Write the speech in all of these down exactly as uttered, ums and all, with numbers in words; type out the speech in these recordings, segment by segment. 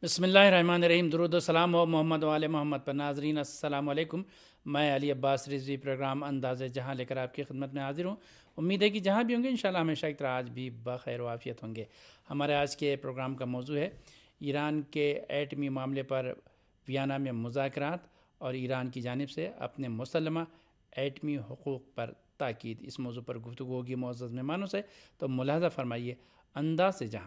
بسم اللہ الرحمن الرحیم۔ درود و سلام ہو محمد وآل محمد پر۔ ناظرین السلام علیکم، میں علی عباس رضوی پروگرام انداز جہاں لے کر آپ کی خدمت میں حاضر ہوں۔ امید ہے کہ جہاں بھی ہوں گے انشاءاللہ ہمیشہ کی طرح آج بھی بخیر و عافیت ہوں گے۔ ہمارے آج کے پروگرام کا موضوع ہے ایران کے ایٹمی معاملے پر ویانا میں مذاکرات اور ایران کی جانب سے اپنے مسلمہ ایٹمی حقوق پر تاکید۔ اس موضوع پر گفتگو ہوگی معزز مہمانوں سے، تو ملاحظہ فرمائیے انداز جہاں۔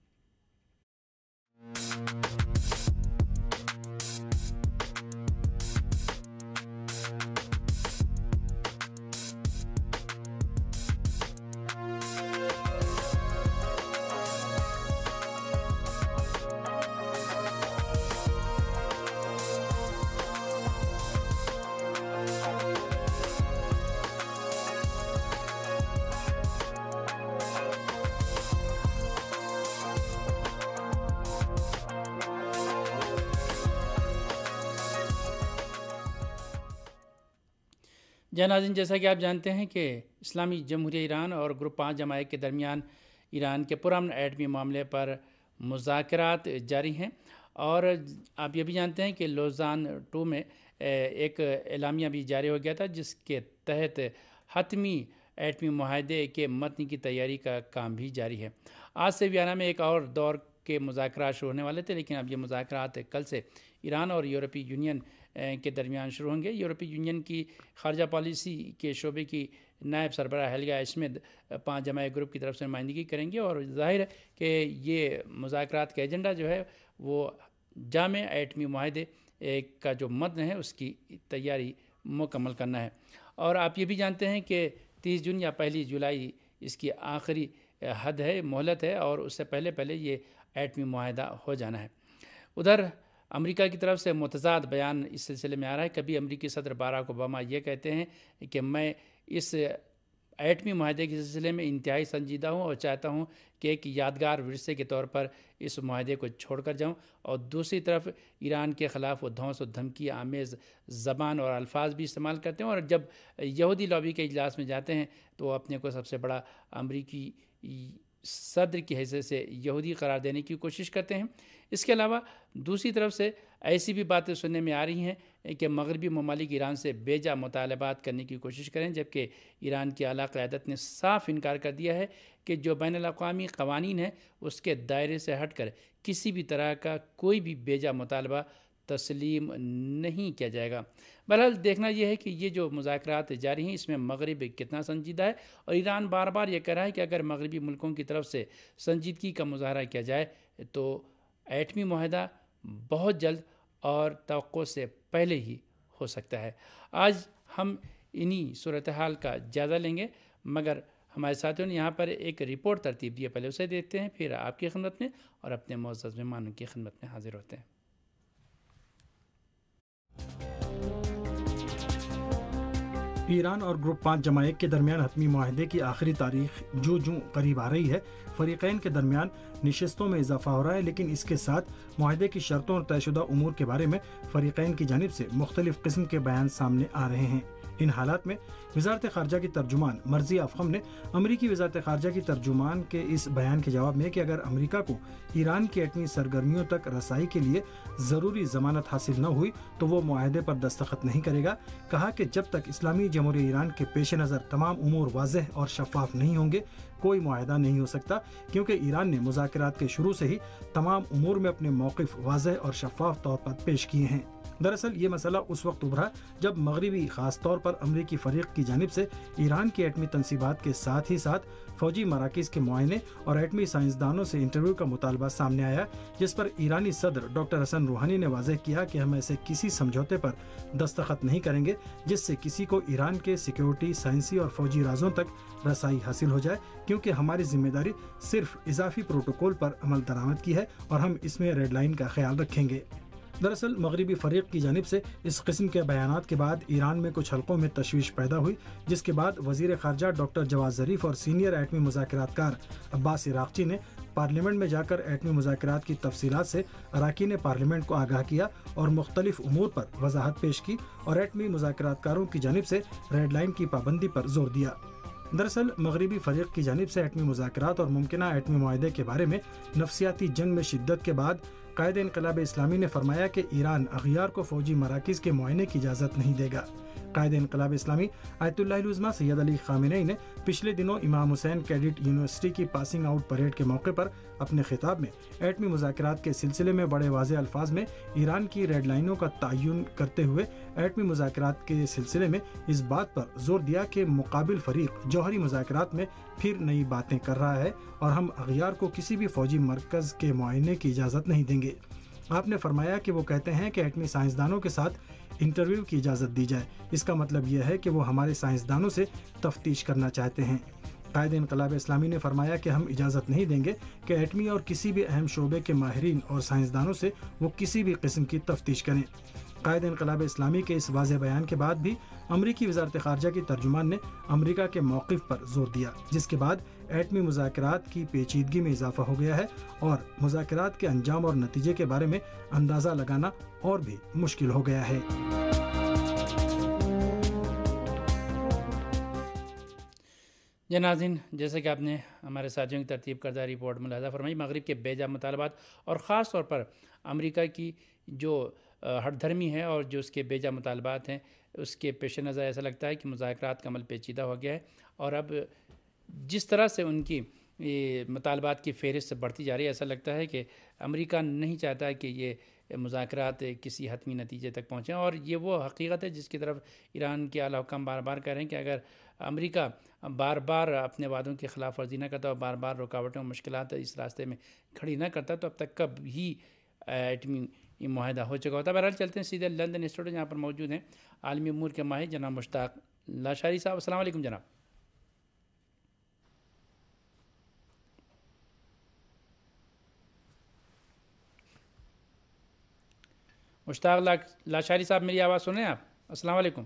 جی ناظرین، جیسا کہ آپ جانتے ہیں کہ اسلامی جمہوریہ ایران اور گروپ پانچ جماعت کے درمیان ایران کے پرامن ایٹمی معاملے پر مذاکرات جاری ہیں، اور آپ یہ بھی جانتے ہیں کہ لوزان ٹو میں ایک اعلامیہ بھی جاری ہو گیا تھا جس کے تحت حتمی ایٹمی معاہدے کے متن کی تیاری کا کام بھی جاری ہے۔ آج سے ویانا میں ایک اور دور کے مذاکرات شروع ہونے والے تھے، لیکن اب یہ مذاکرات کل سے ایران اور یورپی یونین کے درمیان شروع ہوں گے۔ یورپی یونین کی خارجہ پالیسی کے شعبے کی نائب سربراہ ہیلگا اسمتھ پانچ جماعت گروپ کی طرف سے نمائندگی کریں گے، اور ظاہر ہے کہ یہ مذاکرات کا ایجنڈا جو ہے وہ جامع ایٹمی معاہدے کا جو متن ہے اس کی تیاری مکمل کرنا ہے۔ اور آپ یہ بھی جانتے ہیں کہ تیس جون یا پہلی جولائی اس کی آخری حد ہے، مہلت ہے، اور اس سے پہلے پہلے یہ ایٹمی معاہدہ ہو جانا ہے۔ ادھر امریکہ کی طرف سے متضاد بیان اس سلسلے میں آ رہا ہے۔ کبھی امریکی صدر باراک اوباما یہ کہتے ہیں کہ میں اس ایٹمی معاہدے کے سلسلے میں انتہائی سنجیدہ ہوں اور چاہتا ہوں کہ ایک یادگار ورثے کے طور پر اس معاہدے کو چھوڑ کر جاؤں، اور دوسری طرف ایران کے خلاف وہ دھونس و دھمکی آمیز زبان اور الفاظ بھی استعمال کرتے ہیں، اور جب یہودی لابی کے اجلاس میں جاتے ہیں تو وہ اپنے کو سب سے بڑا امریکی صدر کی حیثیت سے یہودی قرار دینے کی کوشش کرتے ہیں۔ اس کے علاوہ دوسری طرف سے ایسی بھی باتیں سننے میں آ رہی ہیں کہ مغربی ممالک ایران سے بیجا مطالبات کرنے کی کوشش کریں، جبکہ ایران کی اعلیٰ قیادت نے صاف انکار کر دیا ہے کہ جو بین الاقوامی قوانین ہیں اس کے دائرے سے ہٹ کر کسی بھی طرح کا کوئی بھی بیجا مطالبہ تسلیم نہیں کیا جائے گا۔ بہرحال دیکھنا یہ ہے کہ یہ جو مذاکرات جاری ہیں اس میں مغرب کتنا سنجیدہ ہے، اور ایران بار بار یہ کہہ رہا ہے کہ اگر مغربی ملکوں کی طرف سے سنجیدگی کا مظاہرہ کیا جائے تو ایٹمی معاہدہ بہت جلد اور توقع سے پہلے ہی ہو سکتا ہے۔ آج ہم انہی صورتحال کا جائزہ لیں گے، مگر ہمارے ساتھیوں نے یہاں پر ایک رپورٹ ترتیب دی ہے، پہلے اسے دیکھتے ہیں، پھر آپ کی خدمت میں اور اپنے معزز مہمانوں کی خدمت میں حاضر ہوتے ہیں۔ ایران اور گروپ پانچ جماعت کے درمیان حتمی معاہدے کی آخری تاریخ جو جو قریب آ رہی ہے، فریقین کے درمیان نشستوں میں اضافہ ہو رہا ہے، لیکن اس کے ساتھ معاہدے کی شرطوں اور طے شدہ امور کے بارے میں فریقین کی جانب سے مختلف قسم کے بیان سامنے آ رہے ہیں۔ ان حالات میں وزارت خارجہ کی ترجمان مرضی افخم نے امریکی وزارت خارجہ کی ترجمان کے اس بیان کے جواب میں کہ اگر امریکہ کو ایران کی ایٹمی سرگرمیوں تک رسائی کے لیے ضروری ضمانت حاصل نہ ہوئی تو وہ معاہدے پر دستخط نہیں کرے گا، کہا کہ جب تک اسلامی جمہوریہ ایران کے پیش نظر تمام امور واضح اور شفاف نہیں ہوں گے کوئی معاہدہ نہیں ہو سکتا، کیونکہ ایران نے مذاکرات کے شروع سے ہی تمام امور میں اپنے موقف واضح اور شفاف طور پر پیش کیے ہیں۔ دراصل یہ مسئلہ اس وقت ابھرا جب مغربی خاص طور پر امریکی فریق کی جانب سے ایران کی ایٹمی تنصیبات کے ساتھ ہی ساتھ فوجی مراکز کے معائنے اور ایٹمی سائنسدانوں سے انٹرویو کا مطالبہ سامنے آیا، جس پر ایرانی صدر ڈاکٹر حسن روحانی نے واضح کیا کہ ہم ایسے کسی سمجھوتے پر دستخط نہیں کریں گے جس سے کسی کو ایران کے سیکیورٹی، سائنسی اور فوجی رازوں تک رسائی حاصل ہو جائے، کیونکہ ہماری ذمہ داری صرف اضافی پروٹوکول پر عمل درآمد کی ہے اور ہم اس میں ریڈ لائن کا خیال رکھیں گے۔ دراصل مغربی فریق کی جانب سے اس قسم کے بیانات کے بعد ایران میں کچھ حلقوں میں تشویش پیدا ہوئی، جس کے بعد وزیر خارجہ ڈاکٹر جواد ظریف اور سینئر ایٹمی مذاکرات کار عباس عراقچی نے پارلیمنٹ میں جا کر ایٹمی مذاکرات کی تفصیلات سے اراکین پارلیمنٹ کو آگاہ کیا اور مختلف امور پر وضاحت پیش کی اور ایٹمی مذاکرات کاروں کی جانب سے ریڈ لائن کی پابندی پر زور دیا۔ دراصل مغربی فریق کی جانب سے ایٹمی مذاکرات اور ممکنہ ایٹمی معاہدے کے بارے میں نفسیاتی جنگ میں شدت کے بعد قائد انقلاب اسلامی نے فرمایا کہ ایران اغیار کو فوجی مراکز کے معائنے کی اجازت نہیں دے گا۔ قائد انقلاب اسلامی آیت اللہ العظمہ سید علی خامنئی نے پچھلے دنوں امام حسین کیڈٹ یونیورسٹی کی پاسنگ آؤٹ پریڈ کے موقع پر اپنے خطاب میں ایٹمی مذاکرات کے سلسلے میں بڑے واضح الفاظ میں ایران کی ریڈ لائنوں کا تعین کرتے ہوئے ایٹمی مذاکرات کے سلسلے میں اس بات پر زور دیا کہ مقابل فریق جوہری مذاکرات میں پھر نئی باتیں کر رہا ہے اور ہم اغیار کو کسی بھی فوجی مرکز کے معائنے کی اجازت نہیں دیں گے۔ آپ نے فرمایا کہ وہ کہتے ہیں کہ ایٹمی سائنسدانوں کے ساتھ انٹرویو کی اجازت دی جائے، اس کا مطلب یہ ہے کہ وہ ہمارے سائنسدانوں سے تفتیش کرنا چاہتے ہیں۔ قائد انقلاب اسلامی نے فرمایا کہ ہم اجازت نہیں دیں گے کہ ایٹمی اور کسی بھی اہم شعبے کے ماہرین اور سائنسدانوں سے وہ کسی بھی قسم کی تفتیش کریں۔ قائد انقلاب اسلامی کے اس واضح بیان کے بعد بھی امریکی وزارت خارجہ کی ترجمان نے امریکہ کے موقف پر زور دیا، جس کے بعد ایٹمی مذاکرات کی پیچیدگی میں اضافہ ہو گیا ہے اور مذاکرات کے انجام اور نتیجے کے بارے میں اندازہ لگانا اور بھی مشکل ہو گیا ہے۔ جی ناظرین، جیسے کہ آپ نے ہمارے ساتھیوں کی ترتیب کردہ رپورٹ ملاحظہ فرمائی، مغرب کے بے جا مطالبات اور خاص طور پر امریکہ کی جو ہٹ دھرمی ہے اور جو اس کے بے جا مطالبات ہیں، اس کے پیش نظر ایسا لگتا ہے کہ مذاکرات کا عمل پیچیدہ ہو گیا ہے، اور اب جس طرح سے ان کی مطالبات کی فہرست بڑھتی جا رہی ہے، ایسا لگتا ہے کہ امریکہ نہیں چاہتا کہ یہ مذاکرات کسی حتمی نتیجے تک پہنچیں، اور یہ وہ حقیقت ہے جس کی طرف ایران کے اعلیٰ حکام بار بار کہہ رہے ہیں کہ اگر امریکہ بار بار اپنے وعدوں کی خلاف ورزی نہ کرتا اور بار بار رکاوٹیں اور مشکلات اس راستے میں کھڑی نہ کرتا تو اب تک کب ہی ایٹمی معاہدہ ہو چکا ہوتا ہے۔ بہرحال چلتے ہیں سیدھے لندن اسٹوڈیو، جہاں پر موجود ہیں عالمی امور کے ماہر جناب مشتاق لاشاری صاحب۔ السلام علیکم جناب۔ مشتاق لاشاری صاحب، میری آواز سنیں آپ؟ السلام علیکم۔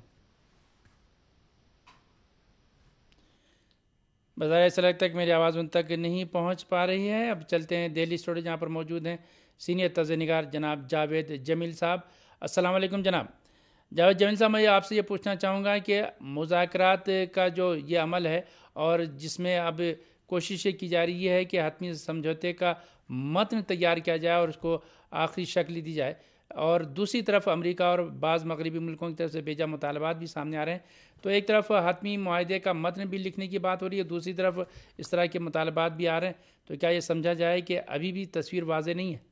بظاہر ایسا لگتا ہے کہ میری آواز ان تک نہیں پہنچ پا رہی ہے۔ اب چلتے ہیں دہلی اسٹوڈیو، جہاں پر موجود ہیں سینئر طرز نگار جناب جاوید جمیل صاحب۔ السلام علیکم جناب۔ جاوید جمیل صاحب، میں آپ سے یہ پوچھنا چاہوں گا کہ مذاکرات کا جو یہ عمل ہے اور جس میں اب کوششیں کی جا رہی ہے کہ حتمی سمجھوتے کا متن تیار کیا جائے اور اس کو آخری شکل دی جائے، اور دوسری طرف امریکہ اور بعض مغربی ملکوں کی طرف سے بیجا مطالبات بھی سامنے آ رہے ہیں، تو ایک طرف حتمی معاہدے کا متن بھی لکھنے کی بات ہو رہی ہے، دوسری طرف اس طرح کے مطالبات بھی آ رہے ہیں، تو کیا یہ سمجھا جائے کہ ابھی بھی تصویر واضح نہیں ہے؟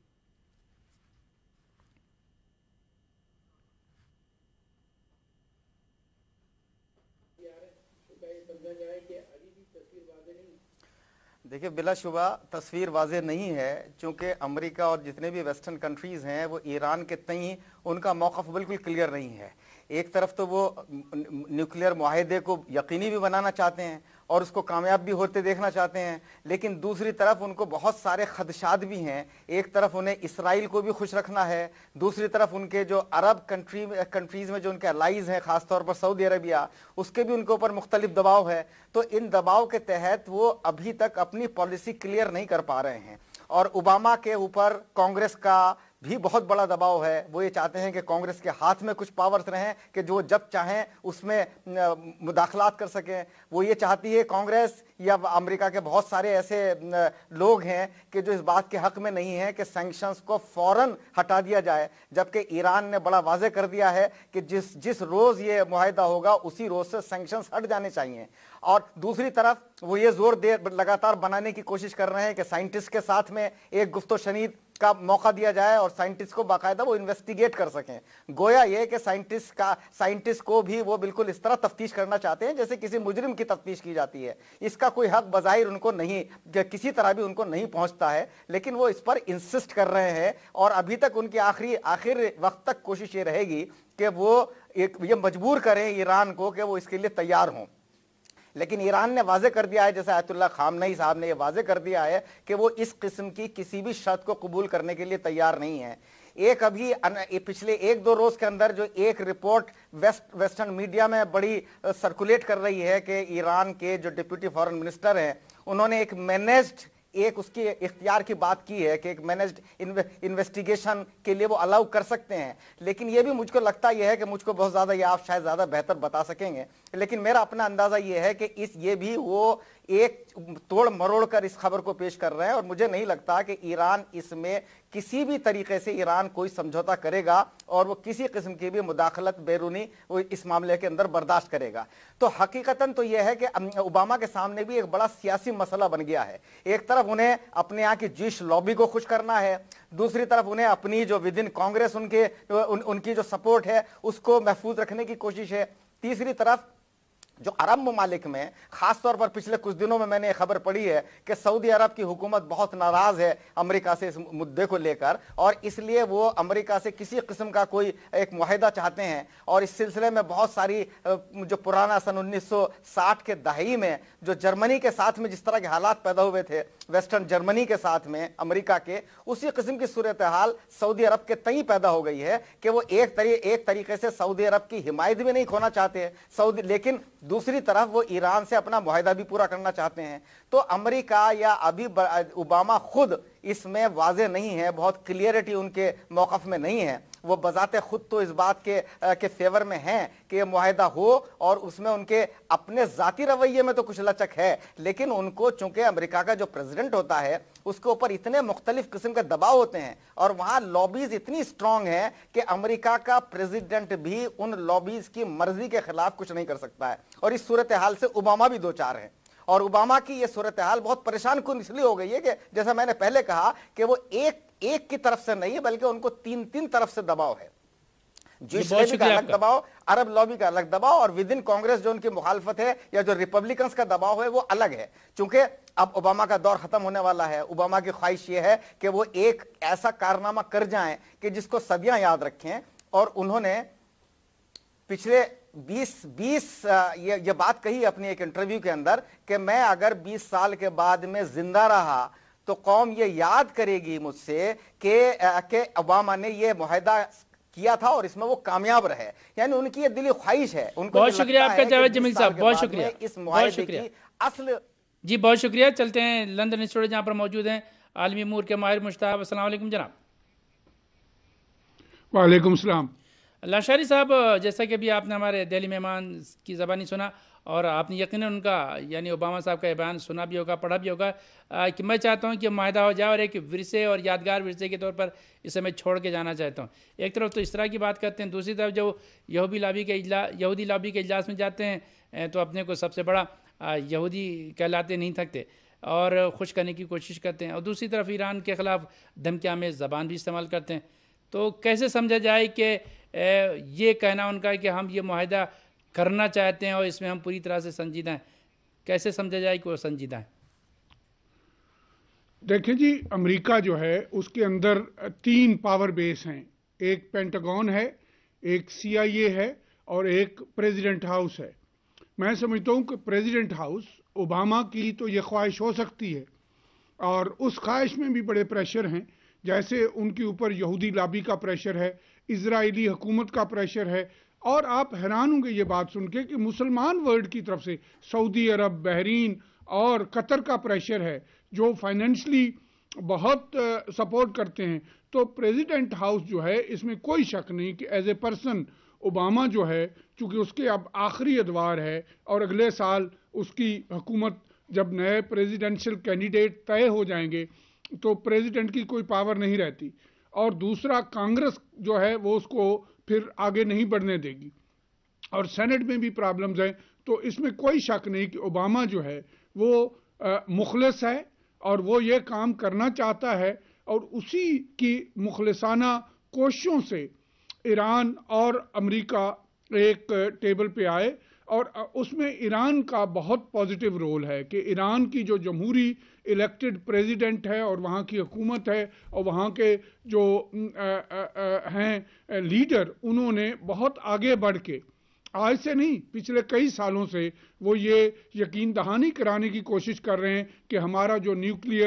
دیکھیں، بلا شبہ تصویر واضح نہیں ہے، چونکہ امریکہ اور جتنے بھی ویسٹرن کنٹریز ہیں وہ ایران کے تئیں ان کا موقف بالکل کلیئر نہیں ہے۔ ایک طرف تو وہ نیوکلیئر معاہدے کو یقینی بھی بنانا چاہتے ہیں اور اس کو کامیاب بھی ہوتے دیکھنا چاہتے ہیں، لیکن دوسری طرف ان کو بہت سارے خدشات بھی ہیں۔ ایک طرف انہیں اسرائیل کو بھی خوش رکھنا ہے، دوسری طرف ان کے جو عرب کنٹری کنٹریز میں جو ان کے الائز ہیں، خاص طور پر سعودی عربیہ، اس کے بھی ان کے اوپر مختلف دباؤ ہے۔ تو ان دباؤ کے تحت وہ ابھی تک اپنی پالیسی کلیئر نہیں کر پا رہے ہیں، اور اوباما کے اوپر کانگریس کا بھی بہت بڑا دباؤ ہے۔ وہ یہ چاہتے ہیں کہ کانگریس کے ہاتھ میں کچھ پاورز رہیں کہ جو جب چاہیں اس میں مداخلات کر سکیں۔ وہ یہ چاہتی ہے کانگریس یا امریکہ کے بہت سارے ایسے لوگ ہیں کہ جو اس بات کے حق میں نہیں ہیں کہ سینکشنز کو فوراً ہٹا دیا جائے، جبکہ ایران نے بڑا واضح کر دیا ہے کہ جس جس روز یہ معاہدہ ہوگا اسی روز سے سینکشنز ہٹ جانے چاہیے۔ اور دوسری طرف وہ یہ زور دے لگاتار بنانے کی کوشش کر رہے ہیں کہ سائنٹسٹ کے ساتھ میں ایک گفت و شنید کا موقع دیا جائے اور سائنٹسٹ کو باقاعدہ وہ انویسٹیگیٹ کر سکیں۔ گویا یہ کہ سائنٹسٹ کا سائنٹسٹ کو بھی وہ بالکل اس طرح تفتیش کرنا چاہتے ہیں جیسے کسی مجرم کی تفتیش کی جاتی ہے۔ اس کا کوئی حق بظاہر ان کو نہیں، کسی طرح بھی ان کو نہیں پہنچتا ہے، لیکن وہ اس پر انسسٹ کر رہے ہیں، اور ابھی تک ان کی آخری آخر وقت تک کوشش یہ رہے گی کہ وہ ایک یہ مجبور کریں ایران کو کہ وہ اس کے لیے تیار ہوں۔ لیکن ایران نے واضح کر دیا ہے، جیسے آیت اللہ خامنئی صاحب نے یہ واضح کر دیا ہے کہ وہ اس قسم کی کسی بھی شرط کو قبول کرنے کے لیے تیار نہیں ہے۔ ایک ابھی پچھلے ایک دو روز کے اندر جو ایک رپورٹ ویسٹ ویسٹرن میڈیا میں بڑی سرکولیٹ کر رہی ہے کہ ایران کے جو ڈپٹی فارن منسٹر ہیں انہوں نے ایک مینیجڈ ایک اس کی اختیار کی بات کی ہے کہ ایک مینیجڈ انویسٹیگیشن کے لیے وہ الاؤ کر سکتے ہیں، لیکن یہ بھی مجھ کو لگتا یہ ہے کہ مجھ کو بہت زیادہ یہ آپ شاید زیادہ بہتر بتا سکیں گے، لیکن میرا اپنا اندازہ یہ ہے کہ اس یہ بھی وہ ایک توڑ مروڑ کر اس خبر کو پیش کر رہے ہیں، اور مجھے نہیں لگتا کہ ایران اس میں کسی بھی طریقے سے ایران کوئی سمجھوتا کرے گا اور وہ کسی قسم کی بھی مداخلت بیرونی وہ اس معاملے کے اندر برداشت کرے گا۔ تو حقیقتاً تو یہ ہے کہ اوباما کے سامنے بھی ایک بڑا سیاسی مسئلہ بن گیا ہے۔ ایک طرف انہیں اپنے یہاں کی جوئش لابی کو خوش کرنا ہے، دوسری طرف انہیں اپنی جو ود ان کانگریس ان کے ان, ان کی جو سپورٹ ہے اس کو محفوظ رکھنے کی کوشش ہے، تیسری طرف جو عرب ممالک میں خاص طور پر پچھلے کچھ دنوں میں میں نے خبر پڑھی ہے کہ سعودی عرب کی حکومت بہت ناراض ہے امریکہ سے اس مدعے کو لے کر، اور اس لیے وہ امریکہ سے کسی قسم کا کوئی ایک معاہدہ چاہتے ہیں، اور اس سلسلے میں بہت ساری جو پرانا سن انیس سو ساٹھ کے دہائی میں جو جرمنی کے ساتھ میں جس طرح کے حالات پیدا ہوئے تھے ویسٹرن جرمنی کے ساتھ میں امریکہ کے، اسی قسم کی صورتحال سعودی عرب کے تئیں پیدا ہو گئی ہے کہ وہ ایک طریقے ایک طریقے سے سعودی عرب کی حمایت بھی نہیں کھونا چاہتے سعودی، لیکن دوسری طرف وہ ایران سے اپنا معاہدہ بھی پورا کرنا چاہتے ہیں۔ تو امریکہ یا ابھی اوباما خود اس میں واضح نہیں ہے، بہت کلیئرٹی ان کے موقف میں نہیں ہے، وہ بذات خود تو اس بات کے کے فیور میں ہیں کہ یہ معاہدہ ہو، اور اس میں ان کے اپنے ذاتی رویے میں تو کچھ لچک ہے، لیکن ان کو چونکہ امریکہ کا جو پریزیڈنٹ ہوتا ہے اس کے اوپر اتنے مختلف قسم کے دباؤ ہوتے ہیں، اور وہاں لابیز اتنی اسٹرانگ ہیں کہ امریکہ کا پریزیڈنٹ بھی ان لابیز کی مرضی کے خلاف کچھ نہیں کر سکتا ہے، اور اس صورتحال سے اوباما بھی دو چار ہیں۔ اور اوباما کی یہ صورتحال بہت پریشان کن اس لیے ہو گئی ہے کہ جیسا میں نے پہلے کہا کہ وہ ایک ایک کی طرف سے نہیں بلکہ ان کو تین تین طرف سے دباؤ ہے، جوئش لابی کا الگ دباؤ، عرب لابی کا الگ دباؤ، اور ود ان کانگریس جو ان کی مخالفت ہے یا جو ریپبلکنز کا دباؤ ہے وہ الگ ہے۔ چونکہ اب اوباما کا دور ختم ہونے والا ہے، اوباما کی خواہش یہ ہے کہ وہ ایک ایسا کارنامہ کر جائیں کہ جس کو صدیاں یاد رکھیں، اور انہوں نے پچھلے بیس بیس یہ بات کہی اپنی ایک انٹرویو کے اندر کہ میں اگر بیس سال کے بعد میں زندہ رہا تو قوم یہ یاد کرے گی مجھ سے کہ کہ اوباما نے یہ معاہدہ کیا تھا اور اس میں وہ کامیاب رہے، یعنی ان کی یہ دلی خواہش ہے۔ ان کو بہت شکریہ آپ کا جاوید جمیل صاحب، بہت شکریہ، اس معاہدے کی اصل جی بہت شکریہ۔ چلتے ہیں لندن اسٹوڈیو جہاں پر موجود ہیں عالمی امور کے ماہر مشتاق۔ السلام علیکم جناب۔ وعلیکم السلام۔ لاشاری صاحب، جیسا کہ ابھی آپ نے ہمارے دہلی مہمان کی زبانی سنا، اور آپ نے یقیناً ان کا یعنی اوباما صاحب کا بیان سنا بھی ہوگا، پڑھا بھی ہوگا، کہ میں چاہتا ہوں کہ معاہدہ ہو جائے اور ایک ورثے اور یادگار ورثے کے طور پر اسے میں چھوڑ کے جانا چاہتا ہوں۔ ایک طرف تو اس طرح کی بات کرتے ہیں، دوسری طرف جو یہودی لابی کے اجلاس یہودی لابی کے اجلاس میں جاتے ہیں تو اپنے کو سب سے بڑا یہودی کہلاتے نہیں تھکتے اور خوش کرنے کی کوشش کرتے ہیں، اور دوسری طرف ایران کے خلاف دھمکی آمیز زبان بھی استعمال کرتے ہیں۔ تو کیسے سمجھا جائے کہ یہ کہنا ان کا ہے کہ ہم یہ معاہدہ کرنا چاہتے ہیں اور اس میں ہم پوری طرح سے سنجیدہ ہیں، کیسے سمجھا جائے کہ وہ سنجیدہ ہیں؟ دیکھیں جی، امریکہ جو ہے اس کے اندر تین پاور بیس ہیں، ایک پینٹاگون ہے، ایک سی آئی اے ہے، اور ایک پریزیڈنٹ ہاؤس ہے۔ میں سمجھتا ہوں کہ پریزیڈنٹ ہاؤس اوباما کی تو یہ خواہش ہو سکتی ہے، اور اس خواہش میں بھی بڑے پریشر ہیں، جیسے ان کے اوپر یہودی لابی کا پریشر ہے، اسرائیلی حکومت کا پریشر ہے، اور آپ حیران ہوں گے یہ بات سن کے کہ مسلمان ورلڈ کی طرف سے سعودی عرب، بحرین اور قطر کا پریشر ہے جو فائنینشلی بہت سپورٹ کرتے ہیں۔ تو پریزیڈنٹ ہاؤس جو ہے اس میں کوئی شک نہیں کہ ایز اے پرسن اوباما جو ہے، چونکہ اس کے اب آخری ادوار ہے اور اگلے سال اس کی حکومت جب نئے پریزیڈنشل کینڈیڈیٹ طے ہو جائیں گے تو پریزیڈنٹ کی کوئی پاور نہیں رہتی، اور دوسرا کانگریس جو ہے وہ اس کو پھر آگے نہیں بڑھنے دے گی، اور سینٹ میں بھی پرابلمز ہیں۔ تو اس میں کوئی شک نہیں کہ اوباما جو ہے وہ مخلص ہے اور وہ یہ کام کرنا چاہتا ہے، اور اسی کی مخلصانہ کوششوں سے ایران اور امریکہ ایک ٹیبل پہ آئے، اور اس میں ایران کا بہت پازیٹیو رول ہے کہ ایران کی جو جمہوری الیکٹڈ پریزیڈنٹ ہے اور وہاں کی حکومت ہے اور وہاں کے جو ہیں لیڈر، انہوں نے بہت آگے بڑھ کے، آج سے نہیں پچھلے کئی سالوں سے وہ یہ یقین دہانی کرانے کی کوشش کر رہے ہیں کہ ہمارا جو نیوکلیئر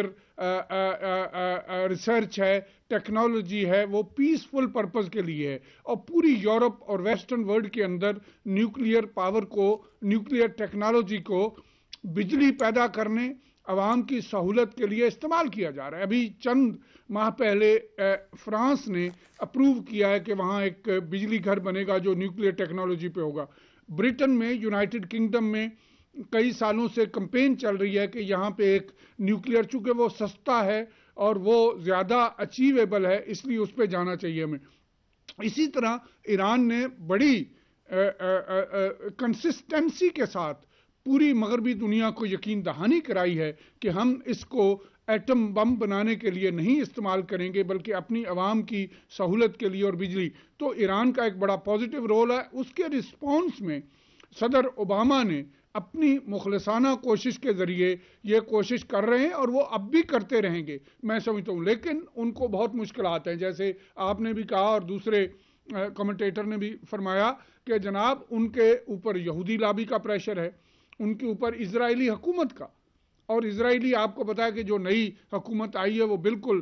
ریسرچ ہے، ٹیکنالوجی ہے، وہ پیسفل پرپز کے لیے ہے، اور پوری یورپ اور ویسٹرن ورلڈ کے اندر نیوکلیئر پاور کو، نیوکلیئر ٹیکنالوجی کو بجلی پیدا کرنے، عوام کی سہولت کے لیے استعمال کیا جا رہا ہے۔ ابھی چند ماہ پہلے فرانس نے اپروو کیا ہے کہ وہاں ایک بجلی گھر بنے گا جو نیوکلیئر ٹیکنالوجی پہ ہوگا۔ برٹن میں، یونائٹڈ کنگڈم میں کئی سالوں سے کمپین چل رہی ہے کہ یہاں پہ ایک نیوکلیئر، چونکہ وہ سستا ہے اور وہ زیادہ اچیویبل ہے، اس لیے اس پہ جانا چاہیے ہمیں. اسی طرح ایران نے بڑی کنسسٹنسی کے ساتھ پوری مغربی دنیا کو یقین دہانی کرائی ہے کہ ہم اس کو ایٹم بم بنانے کے لیے نہیں استعمال کریں گے بلکہ اپنی عوام کی سہولت کے لیے اور بجلی. تو ایران کا ایک بڑا پازیٹیو رول ہے. اس کے رسپانس میں صدر اوباما نے اپنی مخلصانہ کوشش کے ذریعے یہ کوشش کر رہے ہیں اور وہ اب بھی کرتے رہیں گے میں سمجھتا ہوں. لیکن ان کو بہت مشکلات ہیں، جیسے آپ نے بھی کہا اور دوسرے کمنٹیٹر نے بھی فرمایا کہ جناب ان کے اوپر یہودی لابی کا پریشر ہے، ان کے اوپر اسرائیلی حکومت کا. اور اسرائیلی آپ کو پتا ہے کہ جو نئی حکومت آئی ہے وہ بالکل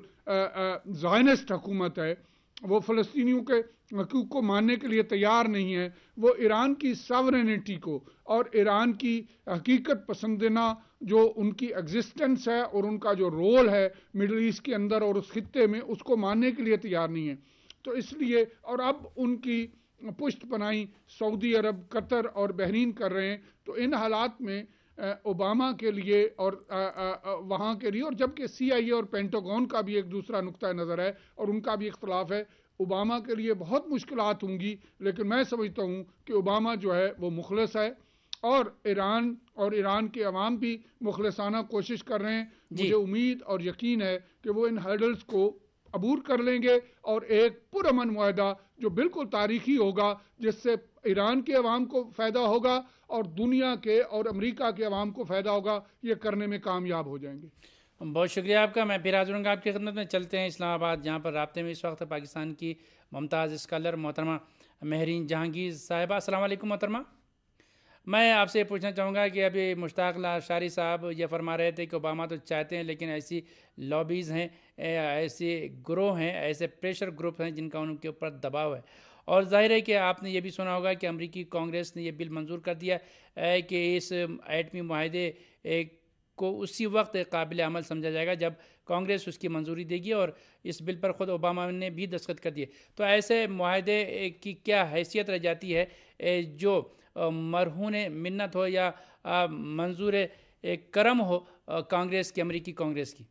زائنسٹ حکومت ہے، وہ فلسطینیوں کے حقوق کو ماننے کے لیے تیار نہیں ہے. وہ ایران کی ساورینٹی کو اور ایران کی حقیقت پسندانہ جو ان کی ایگزسٹنس ہے اور ان کا جو رول ہے مڈل ایسٹ کے اندر اور اس خطے میں، اس کو ماننے کے لیے تیار نہیں ہے. تو اس لیے اور اب ان کی پشت پناہی سعودی عرب، قطر اور بحرین کر رہے ہیں. تو ان حالات میں اوباما کے لیے اور وہاں کے لیے، اور جبکہ سی آئی اے اور پینٹاگون کا بھی ایک دوسرا نقطہ نظر ہے اور ان کا بھی اختلاف ہے، اوباما کے لیے بہت مشکلات ہوں گی. لیکن میں سمجھتا ہوں کہ اوباما جو ہے وہ مخلص ہے اور ایران اور ایران کے عوام بھی مخلصانہ کوشش کر رہے ہیں. مجھے امید اور یقین ہے کہ وہ ان ہرڈلز کو عبور کر لیں گے اور ایک پرامن معاہدہ جو بالکل تاریخی ہوگا، جس سے ایران کے عوام کو فائدہ ہوگا اور دنیا کے اور امریکہ کے عوام کو فائدہ ہوگا، یہ کرنے میں کامیاب ہو جائیں گے. بہت شکریہ آپ کا. میں پھر حاضر ہوں گا آپ کی خدمت میں. چلتے ہیں اسلام آباد، جہاں پر رابطے میں اس وقت پاکستان کی ممتاز اسکالر محترمہ مہرین جہانگیر صاحبہ. السلام علیکم محترمہ. میں آپ سے یہ پوچھنا چاہوں گا کہ ابھی مشتاق لاشاری صاحب یہ فرما رہے تھے کہ اوباما تو چاہتے ہیں لیکن ایسی لابیز ہیں، ایسے گروہ ہیں، ایسے پریشر گروپ ہیں جن کا ان کے اوپر دباؤ ہے. اور ظاہر ہے کہ آپ نے یہ بھی سنا ہوگا کہ امریکی کانگریس نے یہ بل منظور کر دیا ہے کہ اس ایٹمی معاہدے کو اسی وقت قابل عمل سمجھا جائے گا جب کانگریس اس کی منظوری دے گی، اور اس بل پر خود اوباما نے بھی دستخط کر دیے. تو ایسے معاہدے کی کیا حیثیت رہ جاتی ہے جو مرہون منت ہو یا منظور کرم ہو کانگریس کی، امریکی کانگریس کی؟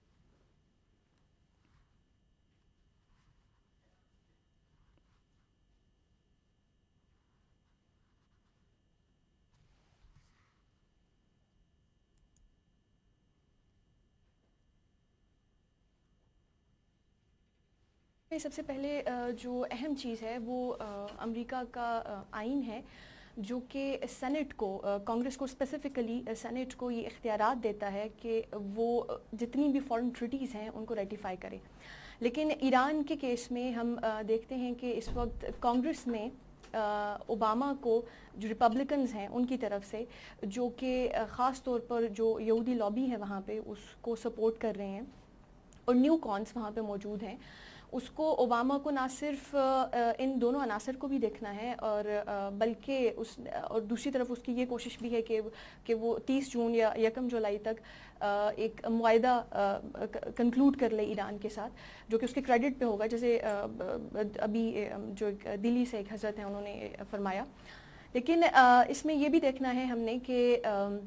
سب سے پہلے جو اہم چیز ہے وہ امریکہ کا آئین ہے جو کہ سینٹ کو، کانگریس کو اسپیسیفکلی سینٹ کو یہ اختیارات دیتا ہے کہ وہ جتنی بھی فارن ٹریٹیز ہیں ان کو ریٹیفائی کرے. لیکن ایران کے کیس میں ہم دیکھتے ہیں کہ اس وقت کانگریس میں اوباما کو جو ریپبلکنز ہیں ان کی طرف سے، جو کہ خاص طور پر جو یہودی لابی ہے وہاں پہ، اس کو سپورٹ کر رہے ہیں اور نیو کانس وہاں پہ موجود ہیں. اس کو اوباما کو نہ صرف ان دونوں عناصر کو بھی دیکھنا ہے اور بلکہ اس اور دوسری طرف اس کی یہ کوشش بھی ہے کہ کہ وہ تیس جون یا یکم جولائی تک ایک معاہدہ کنکلوڈ کر لے ایران کے ساتھ، جو کہ اس کے کریڈٹ پہ ہوگا، جیسے ابھی جو دلی سے ایک حضرت ہیں انہوں نے فرمایا. لیکن اس میں یہ بھی دیکھنا ہے ہم نے کہ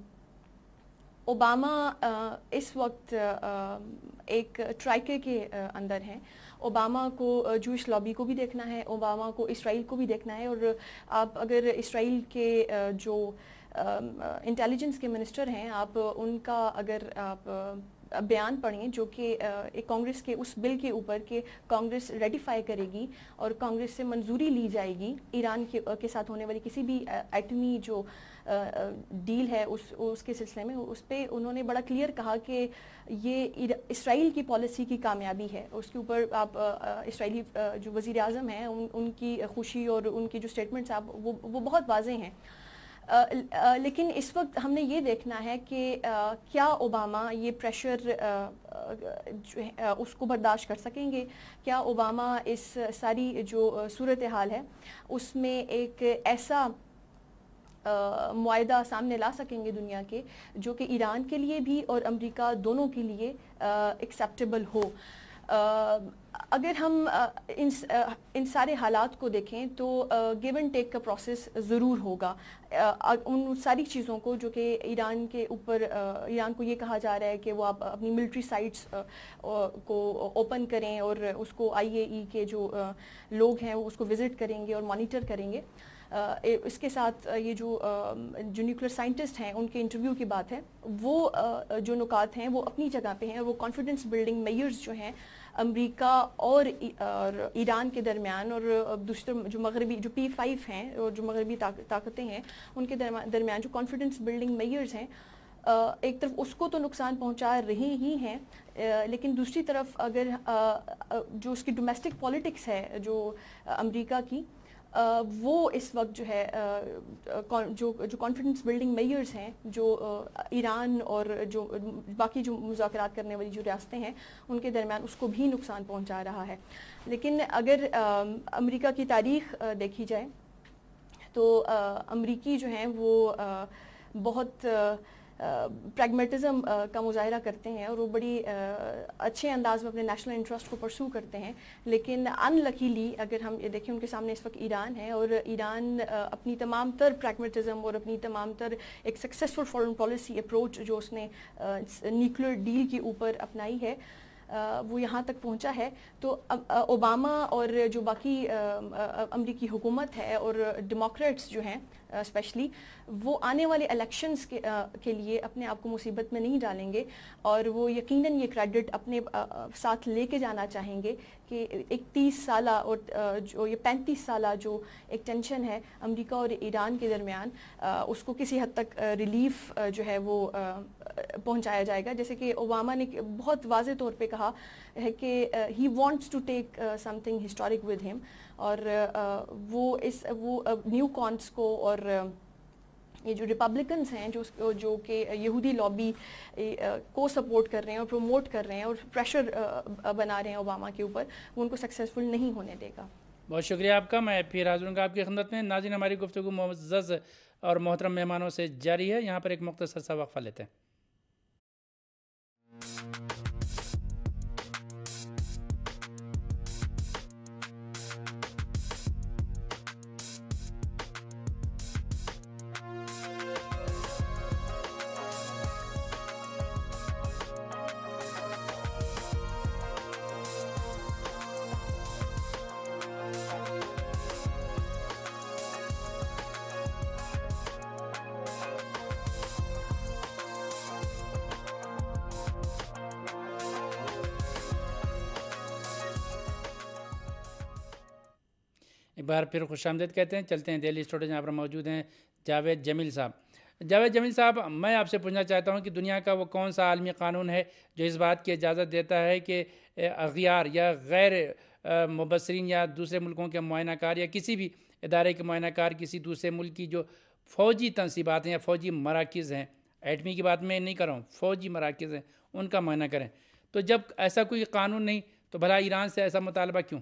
اوباما اس وقت ایک ٹرائکے کے اندر ہیں. اوباما کو جوئش لابی کو بھی دیکھنا ہے، اوباما کو اسرائیل کو بھی دیکھنا ہے. اور آپ اگر اسرائیل کے جو انٹیلیجنس کے منسٹر ہیں، آپ ان کا اگر آپ بیان پڑھیں جو کہ ایک کانگریس کے اس بل کے اوپر کہ کانگریس ریٹیفائی کرے گی اور کانگریس سے منظوری لی جائے گی ایران کے کے ساتھ ہونے والی کسی بھی ایٹمی جو ڈیل ہے اس اس کے سلسلے میں، اس پہ انہوں نے بڑا کلیئر کہا کہ یہ اسرائیل کی پالیسی کی کامیابی ہے. اس کے اوپر آپ اسرائیلی جو وزیر اعظم ہیں ان ان کی خوشی اور ان کی جو اسٹیٹمنٹس آپ وہ وہ بہت واضح ہیں. لیکن اس وقت ہم نے یہ دیکھنا ہے کہ کیا اوباما یہ پریشر جو ہے اس کو برداشت کر سکیں گے؟ کیا اوباما اس ساری جو صورتحال ہے اس میں ایک ایسا معاہدہ سامنے لا سکیں گے دنیا کے جو کہ ایران کے لیے بھی اور امریکہ دونوں کے لیے ایکسیپٹیبل ہو؟ اگر ہم ان ان سارے حالات کو دیکھیں تو گیو اینڈ ٹیک کا پروسیس ضرور ہوگا. ان ساری چیزوں کو جو کہ ایران کے اوپر ایران کو یہ کہا جا رہا ہے کہ وہ آپ اپنی ملٹری سائٹس کو اوپن کریں اور اس کو آئی اے ای کے جو لوگ ہیں وہ اس کو وزٹ کریں گے اور مانیٹر کریں گے. اس کے ساتھ یہ جو جو نیوکلیر سائنٹسٹ ہیں ان کے انٹرویو کی بات ہے, وہ جو نکات ہیں وہ اپنی جگہ پہ ہیں. وہ کانفیڈنس بلڈنگ میئرز جو ہیں امریکہ اور ایران کے درمیان اور دوسرے جو مغربی جو پی فائیو ہیں اور جو مغربی طاقتیں ہیں ان کے درمیان جو کانفیڈنس بلڈنگ میئرز ہیں, ایک طرف اس کو تو نقصان پہنچا رہی ہی ہیں, لیکن دوسری طرف اگر جو اس کی ڈومیسٹک پالیٹکس ہے جو امریکہ کی, وہ اس وقت جو ہے جو جو کانفیڈنس بلڈنگ میئرز ہیں جو ایران اور جو باقی جو مذاکرات کرنے والی جو ریاستیں ہیں ان کے درمیان, اس کو بھی نقصان پہنچا رہا ہے. لیکن اگر امریکہ کی تاریخ دیکھی جائے تو امریکی جو ہیں وہ بہت پریگمیٹزم کا مظاہرہ کرتے ہیں اور وہ بڑی اچھے انداز میں اپنے نیشنل انٹرسٹ کو پرسو کرتے ہیں. لیکن ان لکیلی اگر ہم یہ دیکھیں ان کے سامنے اس وقت ایران ہے, اور ایران اپنی تمام تر پریگمیٹزم اور اپنی تمام تر ایک سکسیسفل فارن پالیسی اپروچ جو اس نے نیوکلیر ڈیل کے اوپر اپنائی ہے وہ یہاں تک پہنچا ہے. تو اوباما اور جو باقی امریکی حکومت ہے اور ڈیموکریٹس جو ہیں اسپیشلی, وہ آنے والے الیکشنز کے کے لیے اپنے آپ کو مصیبت میں نہیں ڈالیں گے, اور وہ یقیناً یہ کریڈٹ اپنے ساتھ لے کے جانا چاہیں گے کہ ایک تیس سالہ اور جو یہ پینتیس سالہ جو ایک ٹینشن ہے امریکہ اور ایران کے درمیان, اس کو کسی حد تک ریلیف جو ہے وہ پہنچایا جائے گا. جیسے کہ اوباما نے بہت واضح طور پہ کہا ہے کہ he wants to take something historic with him, اور وہ اس وہ نیو کانس کو اور یہ جو ریپبلکنس ہیں جو جو کہ یہودی لابی کو سپورٹ کر رہے ہیں اور پروموٹ کر رہے ہیں اور پریشر بنا رہے ہیں اوباما کے اوپر, وہ ان کو سکسیزفل نہیں ہونے دے گا. بہت شکریہ آپ کا. میں پھر حاضر ہوں گا آپ کی خدمت میں. ناظرین, ہماری گفتگو معزز اور محترم مہمانوں سے جاری ہے. یہاں پر ایک مختصر سا وقفہ لیتے ہیں. ایک بار پھر خوش آمدید کہتے ہیں. چلتے ہیں دہلی اسٹوڈیو, جہاں پر موجود ہیں جاوید جمیل صاحب. جاوید جمیل صاحب, میں آپ سے پوچھنا چاہتا ہوں کہ دنیا کا وہ کون سا عالمی قانون ہے جو اس بات کی اجازت دیتا ہے کہ اغیار یا غیر مبصرین یا دوسرے ملکوں کے معائنہ کار یا کسی بھی ادارے کے معائنہ کار کسی دوسرے ملک کی جو فوجی تنصیبات ہیں یا فوجی مراکز ہیں, ایٹمی کی بات میں نہیں کر رہا ہوں, فوجی مراکز ہیں, ان کا معائنہ کریں. تو جب ایسا کوئی قانون نہیں تو بھلا ایران سے ایسا مطالبہ کیوں؟